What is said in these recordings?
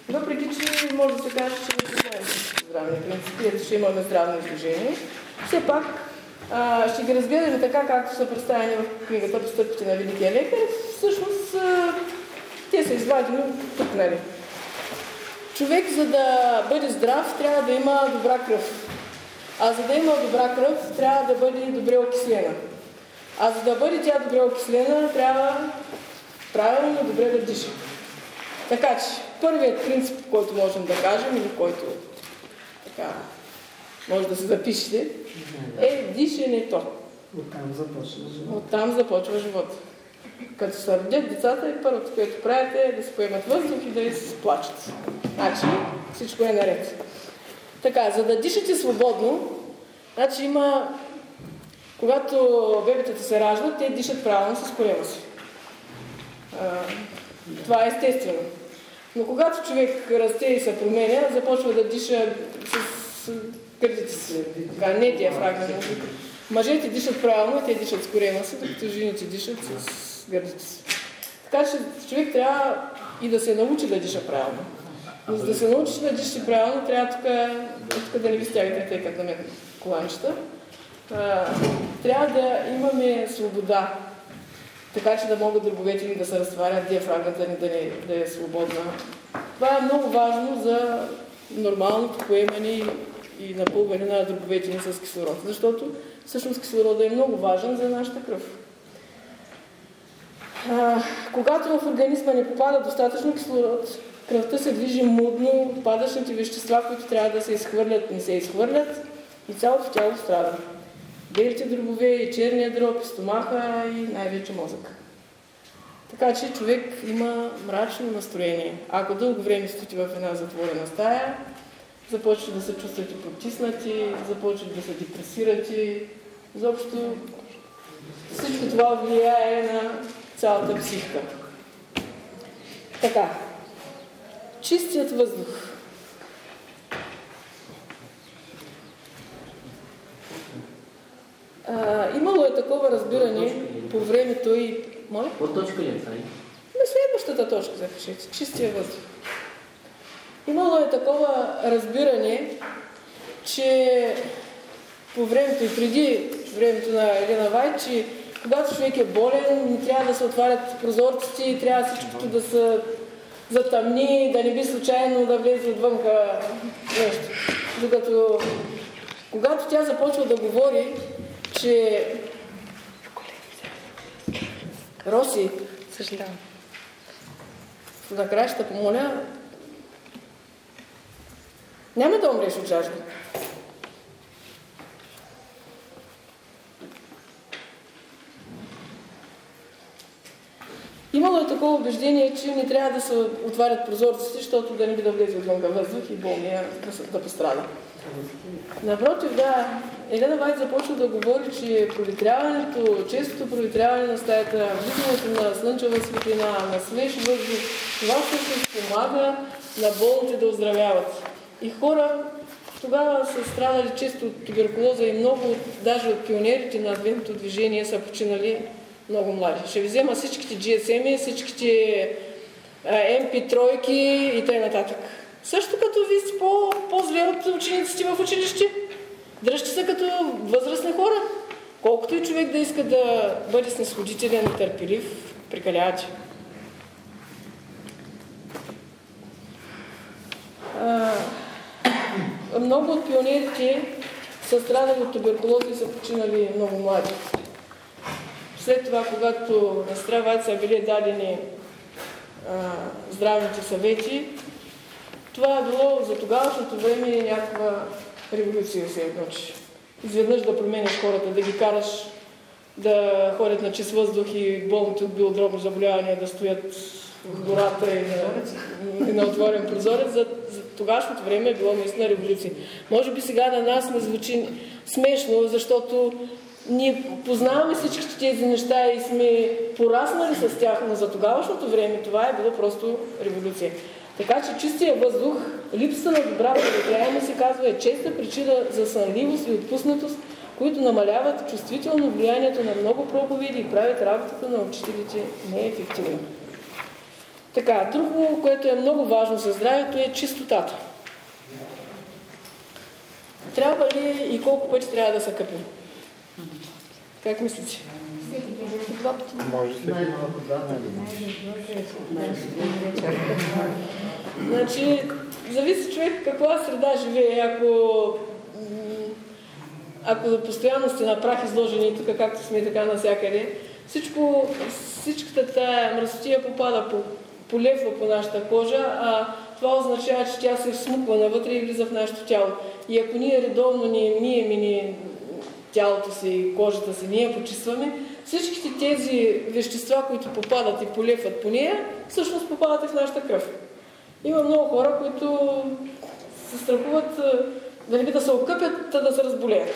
Въпреки, че може да се каже, че не знаем здравни принципи, ще имаме здравно изложение, все пак ще ги разгледаме така, както са представени в книгата "Постъпките на великия лекар". Всъщност, те са извадени тук, нали. Човек, за да бъде здрав, трябва да има добра кръв. А за да има добра кръв, трябва да бъде добре окислена. А за да бъде тя добре окислена, трябва правилно добре да диша. Така че, първият принцип, който можем да кажем, или който така може да се запишете, е дишането. Оттам започва живота. Като се родят децата, и първото, което правят, е да се поемат въздух и да изплачат. Значи всичко е наред. Така, за да дишате свободно, значи има, когато бебетата се раждат, те дишат правилно с корема си. Това е естествено. Но когато човек расте и се променя, започва да диша с гърдите си. Така, не диафрагма. Мъжете дишат правилно, те дишат с корема си, докато жените дишат с гърдите си. Така че човек трябва и да се научи да диша правилно. Но за да се научиш да дишаш правилно, трябва тук да не ви стягате, тъй като на мен коланчета. Трябва да имаме свобода, така че да могат дробовете ни да се разтварят, диафрагмата ни да е свободна. Това е много важно за нормалното поемане и напълване на дробовете ни с кислород, защото всъщност кислородът е много важен за нашата кръв. Когато в организма не попада достатъчно кислород, кръвта се движи мудно, падащите вещества, които трябва да се изхвърлят, не се изхвърлят и цялото тяло страда. Белите дробове, и черния дроб, и стомаха, и най-вече мозък. Така че човек има мрачно настроение. Ако дълго време стоите в една затворена стая, започвате да се чувствате потиснати, започвате да се депресирате. Изобщо всичко това влияе на цялата психика. Така. Чистият въздух. Имало е такова разбиране по времето и... Моля? По точка ли е това? На следващата точка запишете. Чистия въздух. Имало е такова разбиране, че по времето и преди времето на Елена Вайт, че когато човек е болен, не трябва да се отварят прозорците, трябва всичкото да се затъмни, да не би случайно да влезе отвънка нещо. Докато когато тя започва да говори, че... Роси, съжалявам. Накрая ще помоля, няма да умреш от жажда. Имало е такова убеждение, че не трябва да се отварят прозорците, защото да не би да влезе отвънка въздух и болния да пострада. Напротив, да, Елена Вайт започва да говори, че проветряването, честото проветряване на стаята, влизането на слънчева светлина, на свеж въздух, това всъщност помага на болните да оздравяват. И хора тогава са страдали често от туберкулоза и много, даже от пионерите на адвентното движение са починали много млади. Ще ви взема всичките GSM-и, всичките MP3 и т.н. Също като ви сте по-зле от учениците в училище. Дръжте се като възрастни хора. Колкото и човек да иска да бъде снисходителен и търпелив, прекалявате. Много от пионерите са страдали от туберкулоза и са починали много млади. След това, когато на сестра Вайт са били дадени здравните съвети, това е било за тогавашното време някаква революция се едночи. Изведнъж да променяш хората, да ги караш да ходят на чист въздух и болните от белодробни заболявания да стоят в гората и на отворен прозорец. За тогашното време е било наистина революция. Може би сега на нас не звучи смешно, защото ние познаваме всички тези неща и сме пораснали с тях, но за тогавашното време това е било просто революция. Така че чистия въздух, липсата на добра проветряемост се казва е честа причина за сънливост и отпуснатост, които намаляват чувствително влиянието на много проповеди и правят работата на учителите неефективна. Така, друго, което е много важно за здравето, е чистотата. Трябва ли и колко пъти трябва да се къпим? Как мислите? Може да Значи, зависи човек каква среда живее. Ако постоянно сте на прах изложени тук, както сме така навсякъде, всичката тая мръсотия попада полепва по нашата кожа, а това означава, че тя се всмуква навътре и влиза в нашето тяло. И ако ние редовно не мием тялото си, кожата си, ние почистваме, всичките тези вещества, които попадат и полепват по нея, всъщност попадат и в нашата кръв. Има много хора, които се страхуват да се окъпят, да се разболеят.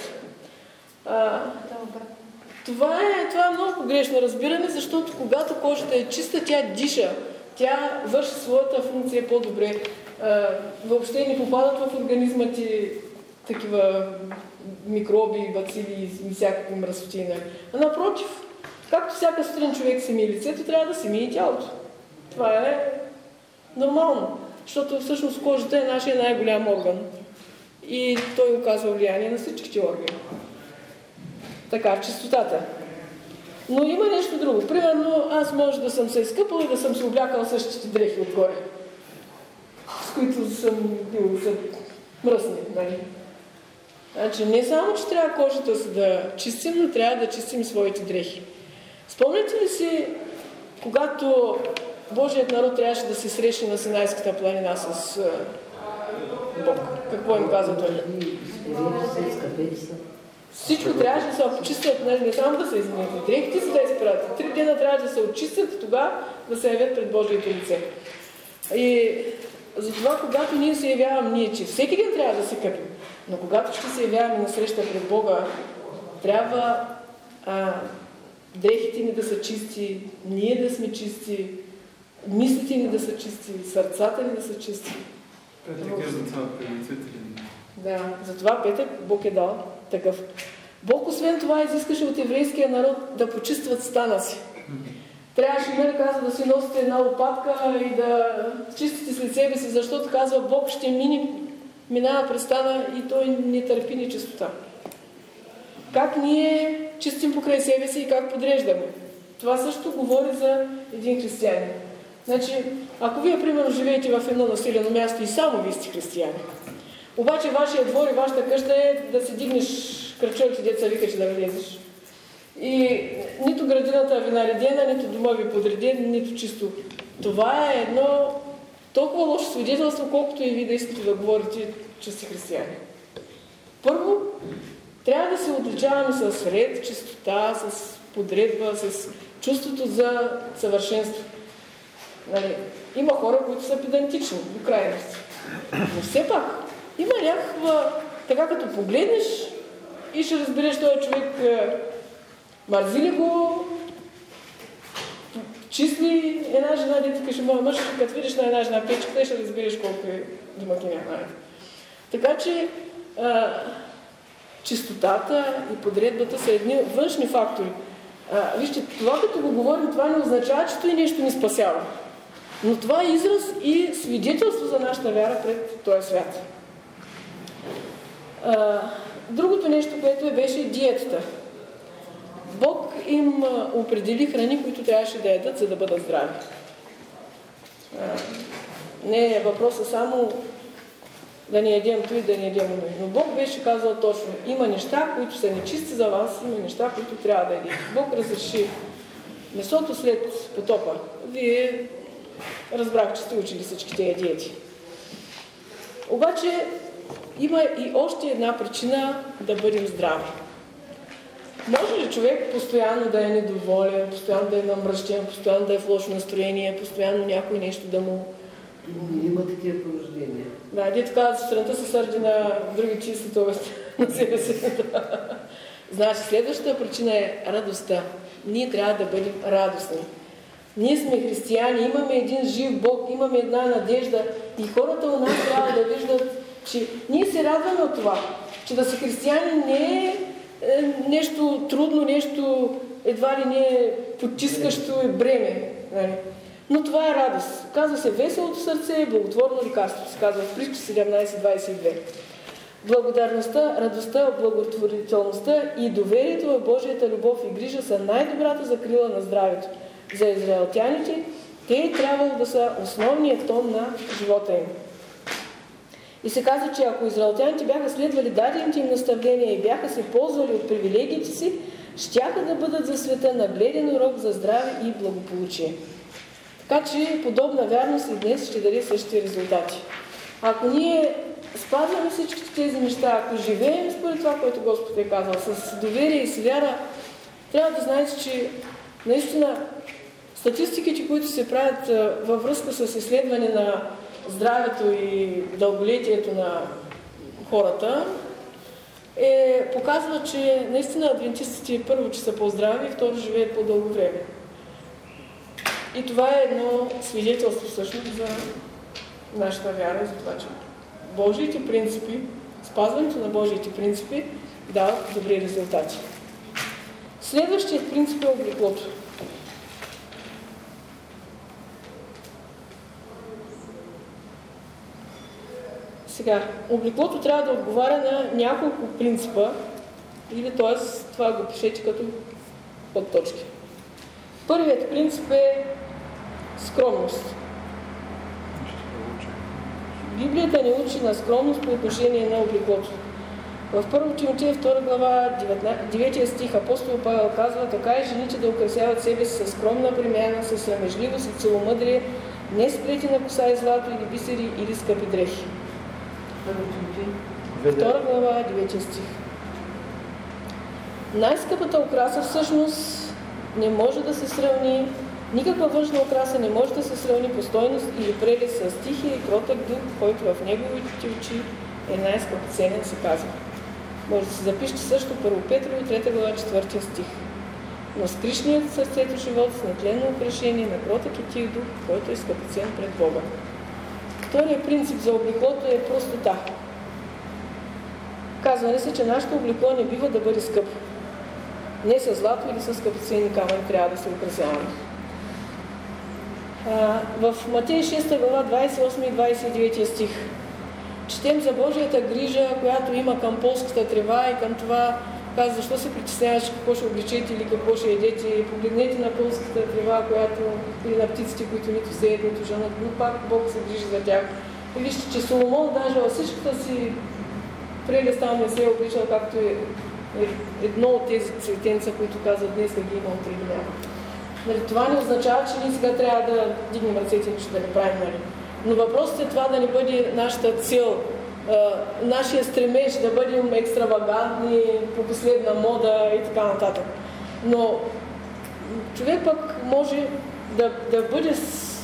Това е много погрешно разбиране, защото когато кожата е чиста, тя диша. Тя върши своята функция по-добре. Въобще не попадат в организма ти такива микроби, бацили и всякакви мръсоти. А напротив, както всяка сутрин човек си мие лицето, трябва да си мие тялото. Това е нормално, защото всъщност кожата е нашия най-голям орган. И той оказва влияние на всичките органи. Така, чистотата. Но има нещо друго. Примерно, аз може да съм се изкъпал и да съм се облякал същите дрехи отгоре, с които съм бил мръсни. Нали? Значи, не само, че трябва кожата си да чистим, но трябва да чистим своите дрехи. Спомняте ли си, когато Божият народ трябваше да се срещне на Синайската планина с Бог? Какво им каза той? Всичко трябваше да се почистят, не само да се изменят дрехите си да изпратят. 3 дена трябваше да се очистят и тогава да се явят пред Божието лице. И затова, когато ние се явяваме, че всеки ден трябва да се къпим, но когато ще се явяваме на среща пред Бога, трябва дрехите ни да са чисти, ние да сме чисти, мислите ни да са чисти, сърцата ни да са чисти. Петък е за това предизвителен. Да, затова Петък Бог е дал такъв. Бог освен това изискаше от еврейския народ да почистват стана си. Трябваше, нали, казва, да си носите една лопатка и да чистите след себе си, защото казва Бог ще минава през стана и той не търпи нечистота. Как ние чистим покрай себе си и как подреждаме? Това също говори за един християнин. Значи, ако вие, примерно, живеете в едно населено място и само вие сте християни, обаче вашия двор и вашата къща е да си дигнеш кръчолите, деца вика, че да влезеш. И нито градината ви наредена, нито дома ви подреден, нито чисто. Това е едно толкова лошо свидетелство, колкото и вие да искате да говорите, че сте християни. Първо, трябва да се отличаваме с ред, чистота, с подредба, с чувството за съвършенство. Нали, има хора, които са педантични до крайности. Но все пак, има някаква, така като погледнеш и ще разбереш този човек мързи ли го, числи една жена, дете каже, моя мъж, като видиш на една жена печката, ще разбереш колко е домакиня. Така че чистотата и подредбата са едни външни фактори. Вижте, това като го говорим, това не означава, че той нещо ни спасява. Но това е израз и свидетелство за нашата вяра пред този свят. Другото нещо, което беше диетата. Бог им определи храни, които трябваше да ядат, за да бъдат здрави. Не е въпроса само да не ядем това и да не ядем това. Но Бог беше казал точно, има неща, които са нечисти за вас, има неща, които трябва да ядете. Бог разреши месото след потопа. Вие разбрах, че сте учили всички тези диети. Обаче има и още една причина да бъдем здрави. Може ли човек постоянно да е недоволен, постоянно да е намръщен, постоянно да е в лошо настроение, постоянно някой нещо да му... Има такива порождения. Да, дето казва, сутринта се сърди на други чисти, т.е. на себе си. Значи, следващата причина е радостта. Ние трябва да бъдем радостни. Ние сме християни, имаме един жив Бог, имаме една надежда и хората у нас трябва да виждат, че ние се радваме от това, че да си християни не е нещо трудно, нещо едва ли не е потискащо и бреме. Но това е радост. Казва се веселото сърце и благотворно лекарство. Се казва в Притчи 17:22. Благодарността, радостта, благотворителността и доверието в Божията любов и грижа са най-добрата закрила на здравето. За израелтяните те трябвало да са основният тон на живота им. И се казва, че ако израелтяните бяха следвали дадените им наставления и бяха се ползвали от привилегиите си, щяха да бъдат за света нагледен урок за здраве и благополучие. Така че подобна вярност и днес ще даде същите резултати. Ако ние спазваме всички тези неща, ако живеем според това, което Господ е казал, с доверие и с вяра, трябва да знаете, че наистина статистиките, които се правят във връзка с изследване на здравето и дълголетието на хората, показва, че наистина адвентистите първо, че са по-здрави и второ живеят по-дълго време. И това е едно свидетелство всъщност за нашата вяра и за това, че Божиите принципи, спазването на Божиите принципи дават добри резултати. Следващият принцип е облеклото. Сега, облеклото трябва да отговаря на няколко принципа, или т.е. това го пишете като подточки. Първият принцип е скромност. Библията ни учи на скромност по отношение на облеклото. В 1 Тимотея 2 глава 9 стих апостол Павел казва: така и жените да украсяват себе си със скромна премяна, със срамежливост и целомъдрие, не сплети на коса и злато или бисери или скъпи дрехи. 2 глава 9 стих. Най-скъпата украса всъщност не може да се сравни, никаква външна украса не може да се сравни по стойност или прелест с тихия и кротък дух, който в неговите очи е най-скъпоценен, се казва. Може да се запишете също 1 Петрово 3 глава 4 стих. Но скришният сърцето живот с нетленно украшение на кротък и тих дух, който е скъпоцен пред Бога. Вторият принцип за облеклото е простота. Казва се, че нашето облекло не бива да бъде скъпо. Не с злато или с скъпоценни камъни трябва да се украсяваме. В Матей 6 глава 28 и 29 стих четем за Божията грижа, която има към полската трева и към това, казва, защо се притесняваш, какво ще обличете или какво ще едете. Погледнете на полската трева, която, или на птиците, които нито сеят, нито женат, но пак Бог се грижи за тях. И вижте, че Соломон даже във всичката си прелест там не се е обличал, както е едно от тези цветенца, които казват днес, да ги има утре ги няма. Нали, това не означава, че ние сега трябва да дигнем ръцете и нищо да не правим. Нали. Но въпросът е това да не бъде нашата цел, нашия стремеж да бъдем екстравагантни, по последна мода и така нататък. Но човек пък може да бъде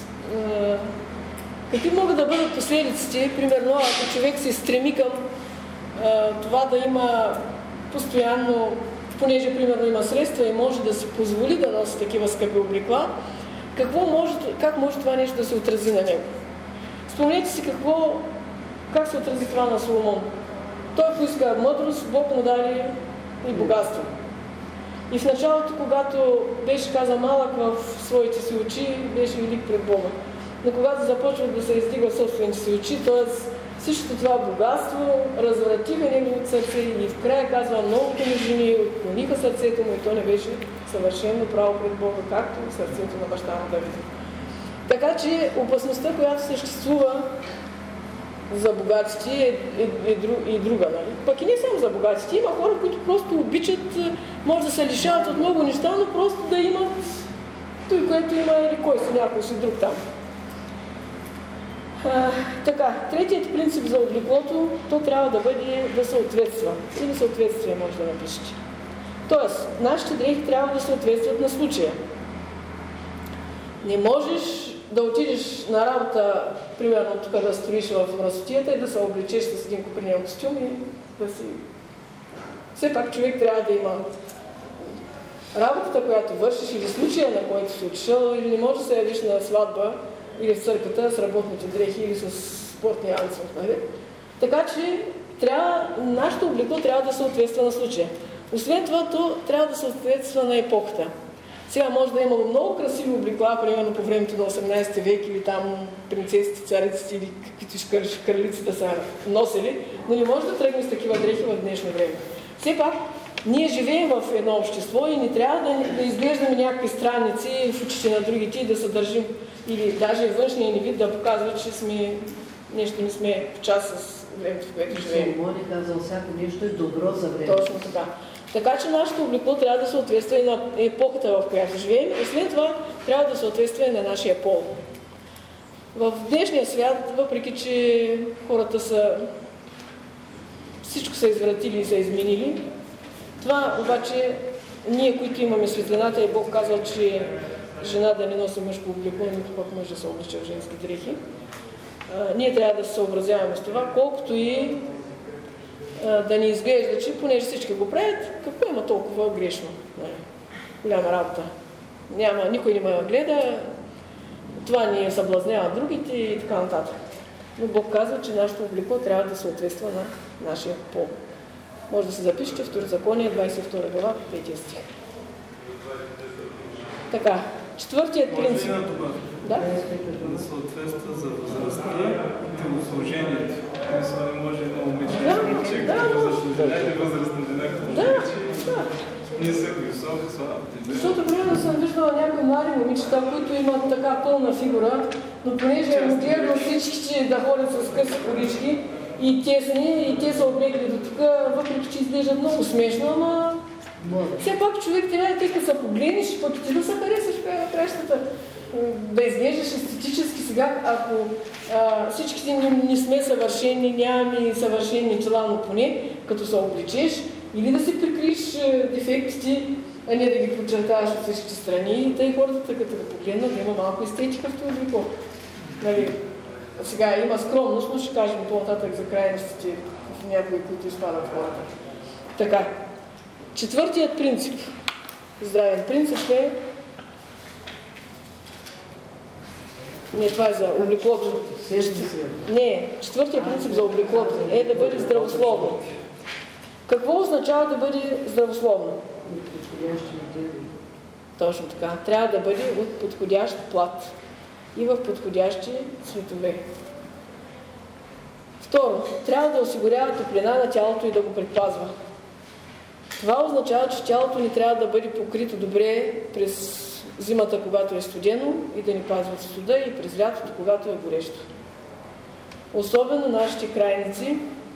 какви могат да бъдат последиците? Примерно, ако човек се стреми към това да има постоянно, понеже примерно има средства и може да си позволи да носи такива скъпи облекла, как може това нещо да се отрази на него? Спомнете си как се отрази това на Соломон. Той поиска мъдрост, Бог му даде и богатство. И в началото, когато беше каза малък в своите си очи, беше велик пред Бога. Но когато започва да се издига в собствените си очи, т.е. всичко това богатство разврати неговото сърце и в края казва, многото му жени отклониха сърцето му и то не беше съвършено право пред Бога, както сърцето на баща на Давид. Така че опасността, която съществува за богатите е друга. Нали? Пък и не само за богатите. Има хора, които просто обичат, може да се лишават от много неща, но просто да имат той, което има или кой си, някой си друг там. Така, третият принцип за облеклото, то трябва да бъде да съответства. Или съответствие може да напишете. Тоест, нашите дрехи трябва да съответстват на случая. Не можеш да отидеш на работа, примерно тук да стоиш в разотията и да се облечеш с един купринен костюм и да си... Все пак човек трябва да има работата, която вършиш или случая, на който си отишъл, или не може да се явиш на сватба или в църквата с работните дрехи или с спортния ансъм. Нали? Така че нашето облекло трябва да съответства на случая. Освен това, то трябва да съответства на епохата. Сега може да е имало много красиви облекла, примерно по времето на 18 век или там принцесите, цариците или каквито кралици да са носили, но не може да тръгне с такива дрехи в днешно време. Все пак, ние живеем в едно общество и не трябва да изглеждаме някакви странници в очите на другите и да се държим, или даже външния ни вид да показва, че нещо не сме в час с времето, в което живеем. Соломон е казал, всяко нещо е добро за времето. Точно така. Така че нашето облекло трябва да съответства и на епохата, в която живеем, и след това трябва да съответства и на нашия пол. В днешния свят, въпреки че хората всичко са извратили и са изменили, това обаче ние, които имаме светлината, и Бог казал, че жена да не носи мъжко облекло, нито пък мъж да се облича в женски дрехи, ние трябва да се съобразяваме с това, колкото и да ни изглежда, че понеже всички го правят, какво има толкова грешно? Голяма работа. Никой не ме гледа, това ни съблазнява другите и така нататък. Но Бог казва, че нашето облекло трябва да съответства на нашия пол. Може да се запишете в Второзаконие, 22 глава, 5 стих. Така, четвъртият принцип. Да? Да съответства за възрастта и телослужението. Мисля, не може да момиче. Възрастна жена, като нисък, висок, слаб. Защото примерно съм виждала някои млади момичета, които имат така пълна фигура, но понеже е модерно всички да ходят с къси колички и тесни, и те са облегли до тук, въпреки че изглеждат много смешно, ама все пак човек трябва да като се погледнеш, пък ти да се харесаш в кращата. Да изглеждаш естетически сега, ако всичките не сме съвършени, нямаме съвършени тела, но поне като се обличеш, или да си прикриеш дефектите, а не да ги подчертаваш от всички страни, тъй хората, като да погледнат, да има малко естетика в това облекло. Нали, сега има скромност, но ще кажем по-нататък за крайностите в някои, които изпадат хората. Така, четвъртият принцип, здравен принцип е, не, това е за облеклото. Не, четвъртият принцип за облеклото е да бъде здравословно. Какво означава да бъде здравословно? Точно така. Трябва да бъде от подходящ плат и в подходящи цветове. Второ, трябва да осигурява топлина на тялото и да го предпазва. Това означава, че тялото ни трябва да бъде покрито добре през зимата, когато е студено, и да ни пазва от студа, и през лятото, когато е горещо. Особено нашите крайници,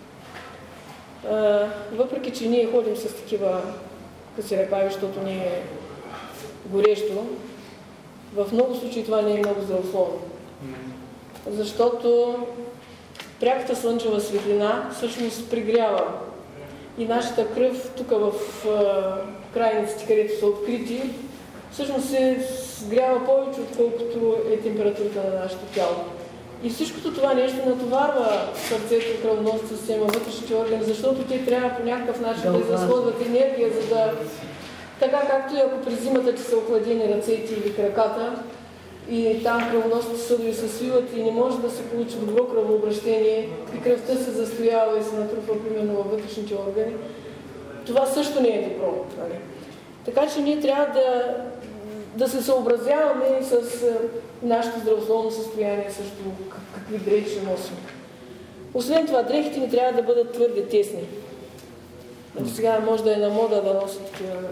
въпреки че ние ходим с такива къси ръкави, защото ни е горещо, в много случаи това не е много здравословно. Защото пряката слънчева светлина всъщност пригрява и нашата кръв тук в крайниците, където са открити, всъщност се сгрява повече, отколкото е температурата на нашето тяло. И всичкото това нещо натоварва сърцето, кръвоносната система, вътрешните органи, защото те трябва по някакъв начин да изразходват енергия, за да... Така както и ако през зимата ти са охладени ръцете или краката и там кръвоносните съдове се свиват и не може да се получи добро кръвообращение и кръвта се застоява и се натрупва примерно във вътрешните органи, това също не е добро. Нали? Така че ние трябва да се съобразяваме с нашето здравословно състояние, също какви дрехи ще носим. Освен това, дрехите ни трябва да бъдат твърде тесни. Сега може да е на мода да носят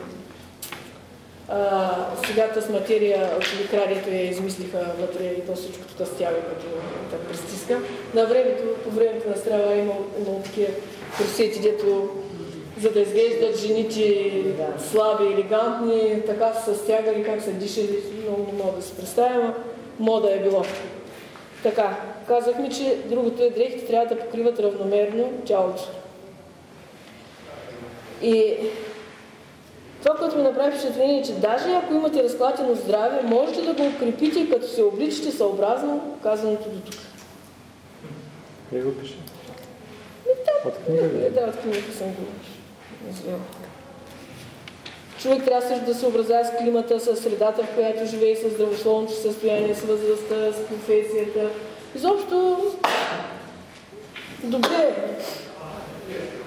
сегата с материя, радиото я измислиха вътре и то всичкото тъстява, като так престиска. По времето на страва има такива корсети, дето за да изглеждат жените слаби, елегантни, така са стягали, как са дишали, много не мога да се представя, мода е било. Така, казахме, че другото е дрехите трябва да покриват равномерно тялото. И това, което ми направи впечатление е, че даже ако имате разклатено здраве, можете да го укрепите, като се обличате съобразно казаното до тук. Къде го пише? От книгата? Да, от книгата съм го извела. Човек трябва също да се образява с климата, с средата, в която живее, с здравословното състояние, с възрастта, с професията. Изобщо добре.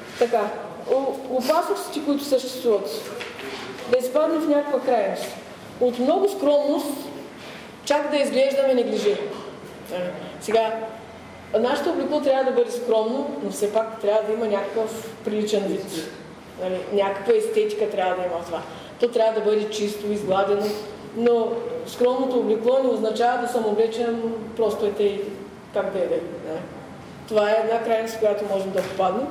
Така, опасностите, които съществуват, да изпадне в някаква крайност. от много скромност чак да изглеждаме неглижи. Сега, нашето облекло трябва да бъде скромно, но все пак трябва да има някакъв приличен вид. Някаква естетика трябва да има в това. То трябва да бъде чисто, изгладено, но скромното облекло не означава да съм облечен просто как да е. Това е една крайност, в която можем да попаднем.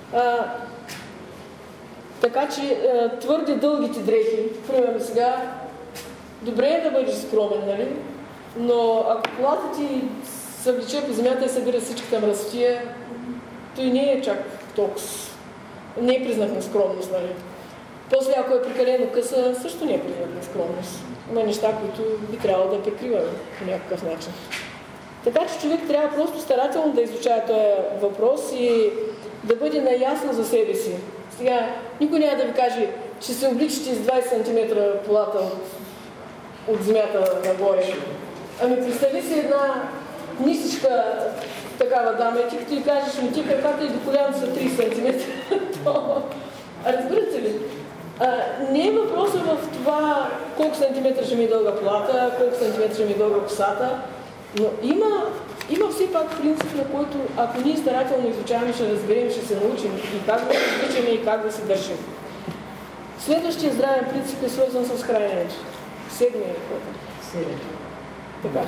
Така че твърде дългите дрехи, примерно сега, добре е да бъдеш скромен, нали? Но ако колата ти се влече по земята и събира всичката мръсотия, той не е чак толкова. Не е признак на скромност, нали? После, ако е прекалено къса, също не е признак на скромност. Има неща, които би трябвало да прикриваме по някакъв начин. Така че човек трябва просто старателно да изучава този въпрос и да бъде наясно за себе си. Сега, никой няма да ви каже, че се обличате с 20 см полата от земята нагоре. Ами представи си една нисичка такава дама и ти като й кажеш, ти краката и до коляна са 3 см. Разбирате ли? Не е въпросът в това колко сантиметра ще ми е дълга полата, колко сантиметра ще ми е дълга косата, но има все пак принцип, на който ако ние старателно изучаваме, ще разберем, ще се научим и как да се обличаме и как да се държим. Следващия здравен принцип е свързан с храненето. Седмия е какво? Така.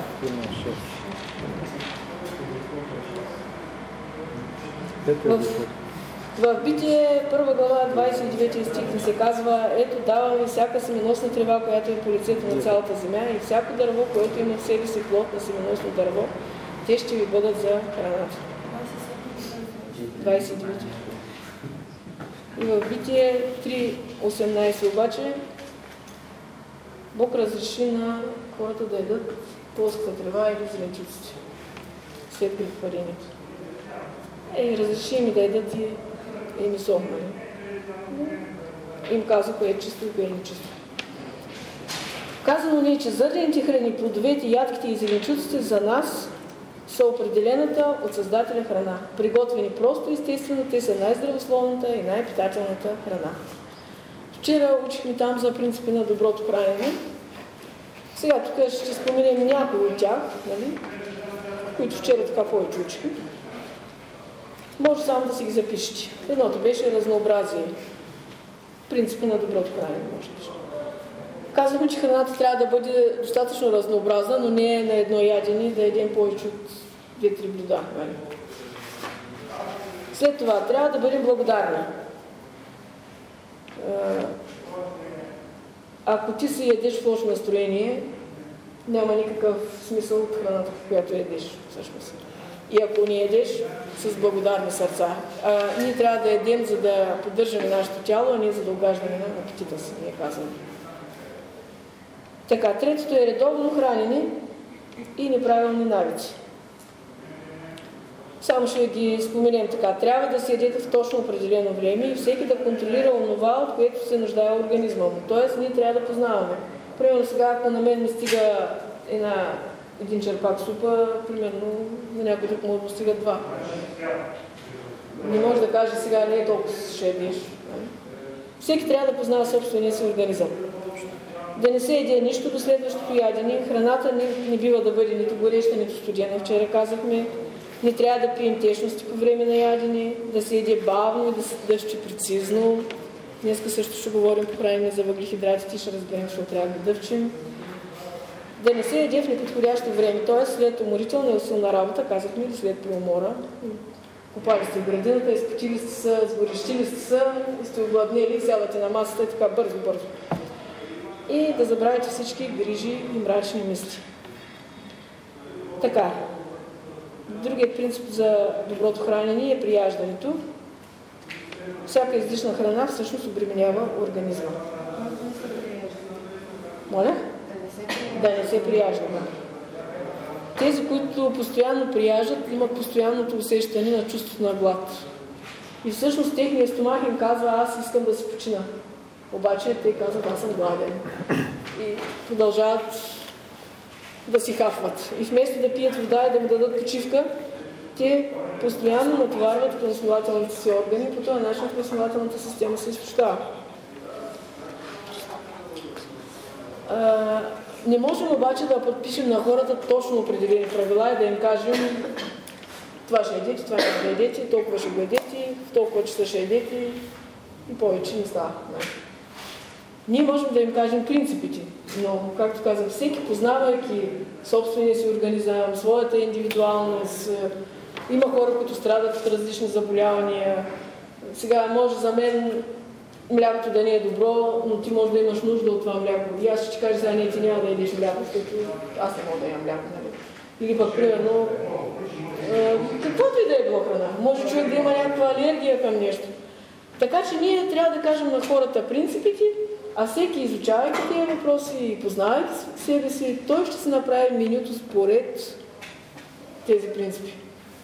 В Битие, 1 глава, 29 стих ни се казва: ето давам ви всяка семеносна трева, която е по лицето на цялата земя, и всяко дърво, което има в себе си плод на семеносно дърво, те ще ви бъдат за храната. 29. И в Битие 3.18 обаче Бог разреши на хората да ядат плоската трева или зеленчуците след грехопадението. Разреши им да ядат и месо. Им каза кое е чисто и кое е нечисто. Казано ни, че зърнените храни, плодовете, ядките и зеленчуците за нас са определената от Създателя храна. Приготвени просто естествено, те са най-здравословната и най-питателната храна. Вчера учихме там за принципи на доброто хранене. Сега тук ще споменем някои от тях, нали, които вчера така повече учихме. Може само да си ги запишете. Едното беше разнообразие. Принципи на доброто хранене, може да. Казахме, че храната трябва да бъде достатъчно разнообразна, но не е на едно ядене да едем повече от 2-3 блюда. След това трябва да бъдем благодарни. Ако ти си ядеш в лошо настроение, няма никакъв смисъл от храната, която ядеш всъщност. И ако не ядеш с благодарни сърца. Ние трябва да ядем, за да поддържаме нашето тяло, а не за да угаждаме на апетита си, ние казваме. Така, третото е редовно хранене и неправилни навици. Само ще ги споменем така. Трябва да се ядете в точно определено време и всеки да контролира онова, от което се нуждае организма му. Тоест, ние трябва да познаваме. Примерно сега, ако на мен ми стига един черпак супа, примерно на някой друг може да стига 2. Не може да каже сега не е толкова ще ядеш. Всеки трябва да познава собствения си организъм. Да не се яде нищо до следващото ядене. Храната не бива да бъде нито гореща, нито студена. Вчера казахме, не трябва да пием течности по време на ядене, да се яде бавно и да се дъвче прецизно. Днеска също ще говорим по хранене за въглехидратите и ще разберем, защото трябва да дъвчим. Да не се яде в неподходящо време, т.е. след уморителна и усилна работа, казахме, или след преумора. Копали сте в градината, изпотили сте се, сгорещили сте се, сте огладнели, сядате на масата и така бързо. И да забравите всички грижи и мрачни мисли. Така. Другият принцип за доброто хранене е прияждането. Всяка излишна храна всъщност обременява организма. Моля? Да не се прияжда. Тези, които постоянно прияждат, имат постоянното усещане на чувството на глад. И всъщност техният стомах им казва, аз искам да си почина. Обаче те казват, аз съм гладен. И продължават да си хафват. И вместо да пият вода и да му дадат почивка, те постоянно натоварват храносмилателните си органи, по този начин храносмилателната система се изтощава. Не можем обаче да подпишем на хората точно определени правила и да им кажем това ще едете, това ще едете, толкова ще го едете, в толкова часа ще едете и повече не става. Ние можем да им кажем принципите, но, както казах, всеки познавайки собствения си организъм, своята индивидуалност, има хора, които страдат от различни заболявания. Сега може за мен млякото да не е добро, но ти може да имаш нужда от това мляко. И аз ще ти кажа, сега не, ти няма да едеш мляко, защото аз не мога да ям мляко. Нали? Или пък, примерно, каквото и да е било храна. Може човек да има някаква алергия към нещо. Така че ние трябва да кажем на хората принципите, а всеки, изучавайки тези въпроси и познавайки себе си, той ще се направи менюто според тези принципи.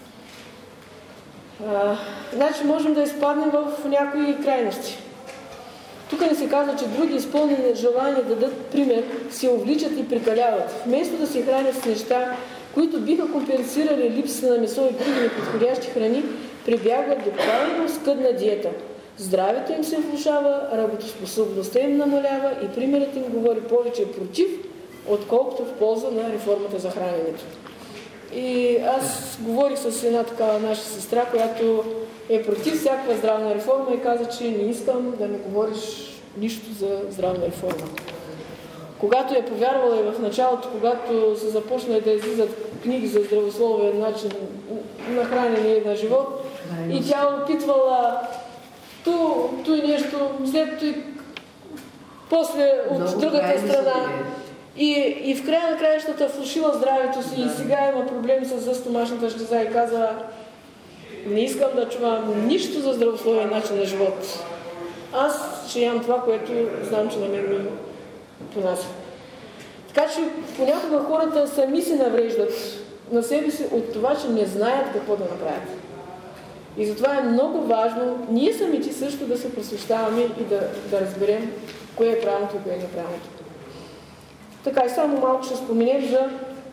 Значи можем да изпаднем в някои крайности. Тук не се казва, че други изпълнени желания да дадат пример, се увличат и прекаляват. Вместо да се хранят с неща, които биха компенсирали липсата на месо и други неподходящи храни, прибягват до крайно скъдна диета. Здравето им се влошава, работоспособността им намалява и примерът им говори повече против, отколкото в полза на реформата за храненето. И аз говорих с една такава наша сестра, която е против всякаква здравна реформа и каза, че не искам да ми говориш нищо за здравна реформа. Когато е повярвала и в началото, когато се започна да излизат книги за здравословен начин на хранене и на живот, и тя опитвала ту и нещо, след и после от другата страна. И в края на краищата влошила здравето си и сега има проблеми с стомашната жлеза и казва: не искам да чувам нищо за здравословен начин на живот. Аз ще ям това, което знам, че на мен ми понася. Така че понякога хората сами се навреждат на себе си от това, че не знаят какво да направят. И затова е много важно ние самите също да се просвещаваме и да разберем кое е правилното и кое е неправилното. Така и само малко ще споменем за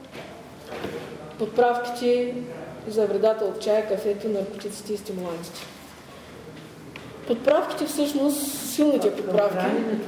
подправките за вредата от чая, кафето, наркотиците и стимулантите. Подправките всъщност, силните подправки...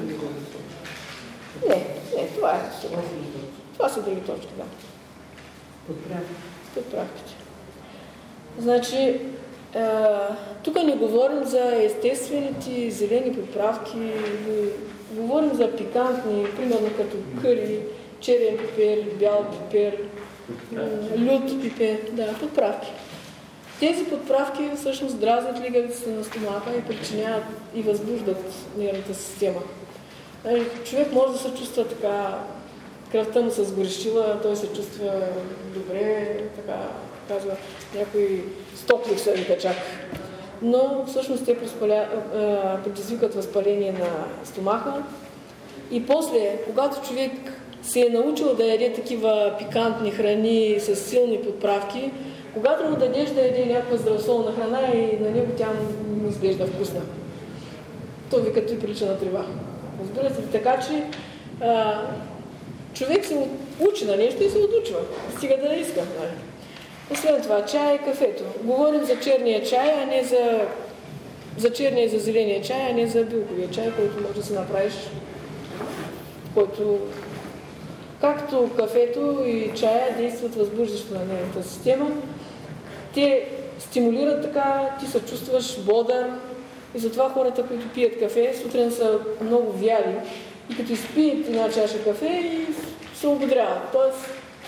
Не, това е. Това са други точки, да. Подправките. Значи, тук не говорим за естествените зелени подправки, говорим за пикантни, примерно като къри, черен пипер, бял пипер, лют пипер, да, подправки. Тези подправки всъщност дразнят лигавицата на стомаха и причиняват и възбуждат нервната система. Човек може да се чувства така, кръвта му се сгорещила, той се чувства добре, така казва, някой стоклик се вика чак. Но всъщност те предизвикат възпаление на стомаха и после, когато човек се е научил да яде такива пикантни храни с силни подправки, когато му дадеш да яде някаква здравословна храна и на него тя му изглежда вкусна. То ви като и прилича на трева. Разбирате ли? Така че човек се учи на нещо и се отучва. Стига да не иска. Освен това, чая и кафето. Говорим за черния чай, а не за черния и за зеления чай, а не за билковия чай, който може да се направиш, който както кафето и чая действат възбуждащо на нервната система. Те стимулират така, ти се чувстваш бодър и затова хората, които пият кафе, сутрин са много вяли и като изпият една чаша кафе и се ободряват. Тоест,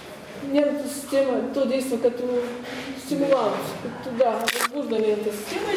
нервната система, то действа като стимулант, като възбужда нервната система